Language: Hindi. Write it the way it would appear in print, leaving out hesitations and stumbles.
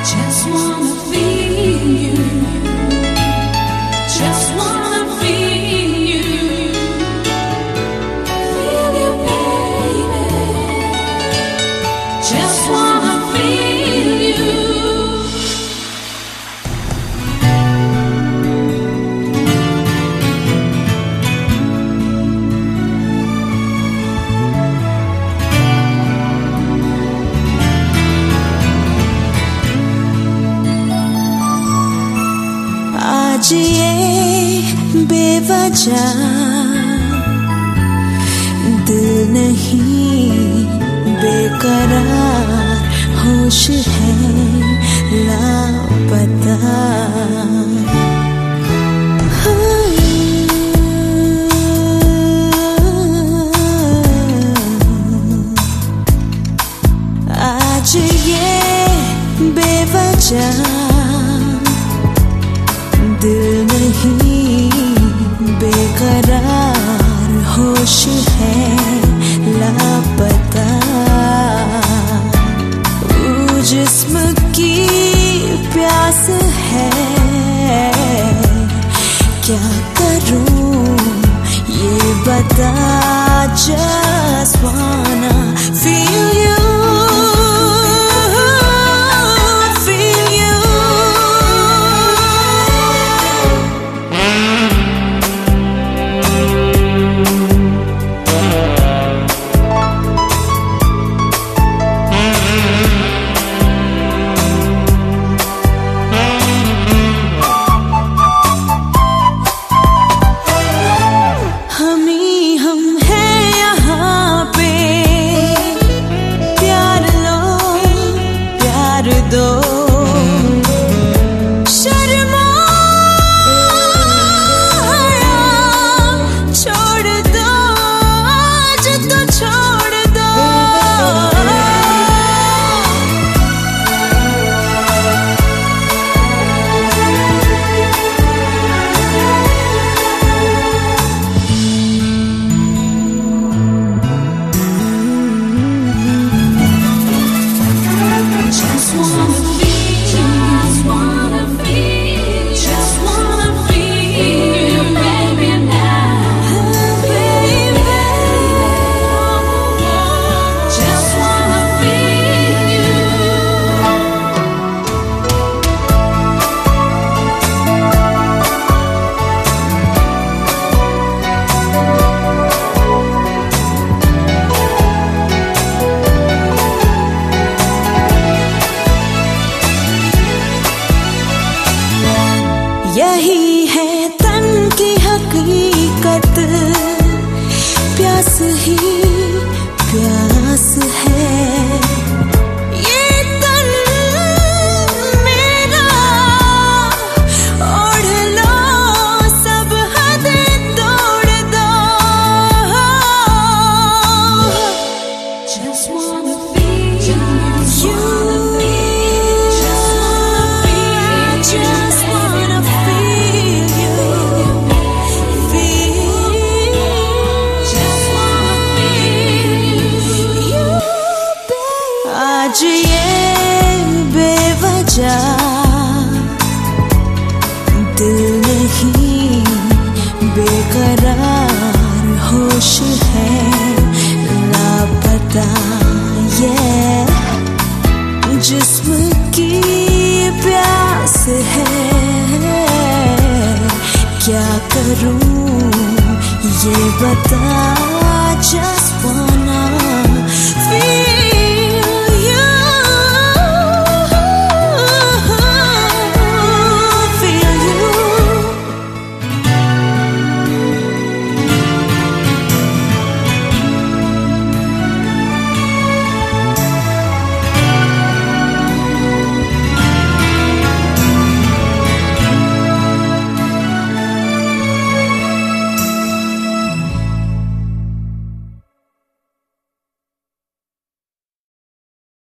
Just wanna feel you. Just wanna feel you. Feel you, baby. Just wanna feel you. आज ये बेवजह दिल नहीं बेकरार, होश है लापता। आज ये बेवजह दिल नहीं बेकरार, होश है लापता। जिस्म की प्यास है, क्या करूं ये बता। Just wanna feel you. यही है तन की हकीकत, प्यास ही प्यास है। ये तन मेरा ओढ़ लो, सब हदें तोड़ दो। Just wanna feel you. आज ये बेवजह दिल नहीं बेकरार, होश है लापता। ये जिस्म की प्यास है, क्या करूं ये बता। Just wanna feel